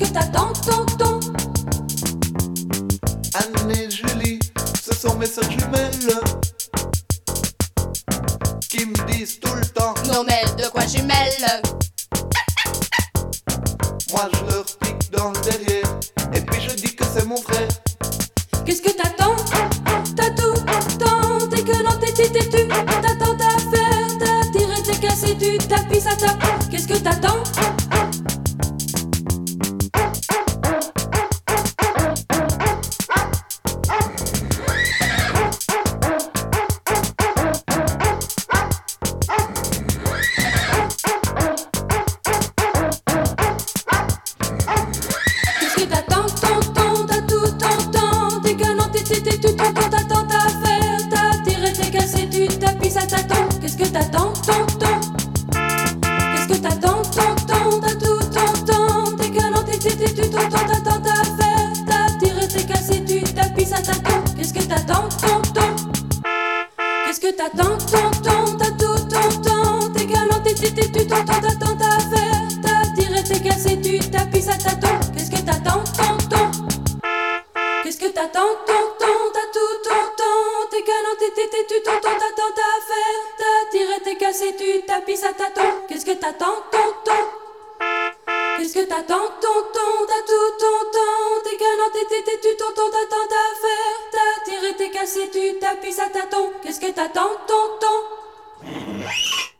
que t'attends, tonton? Anne et Julie, ce sont mes sœurs jumelles qui me disent tout le temps: Non mais de quoi jumelle? moi je leur pique dans le derrière et puis je dis que c'est mon frère. Qu'est-ce que t'attends? T'as tout temps, t'es que dans tes têtus. T'attends ta faire, t'as tiré, t'es cassé, tu tapis, ça tape. Qu'est-ce que t'attends? Qu'est-ce que t'attends, tonton? T'as tout temps, t'es que dans tes têtus. T'attends ta faire, t'as tiré, t'es cassé, tu tapis, ça t'attend. Qu'est-ce que t'attends, tonton? Qu'est-ce que t'attends, tonton? T'as tout temps, t'es que dans tes têtus. T'attends ta faire, t'as tiré, t'es cassé, tu tapis, ça t'attend. Qu'est-ce que t'attends, tonton? Qu'est-ce que t'attends, tonton? T'as tout temps, t'es que dans tes têtus. T'attends ta faire, t'as tiré, t'es cassé, tu tapis, ça t'attend. Qu'est-ce que t'attends, tonton? Qu'est-ce que t'attends, tonton? T'as tout temps, t'es que dans tes têtus. T'attends ta faire, t'as tiré, t'es cassé, tu tapis, ça t'attend. Qu'est-ce que t'attends, tonton? Qu'est-ce que t'attends, tonton? T'as tout temps, t'es que dans tes têtus. T'attends ta faire, t'as tiré, t'es cassé, tu tapis, ça t'attend. Qu'est-ce que t'attends, tonton?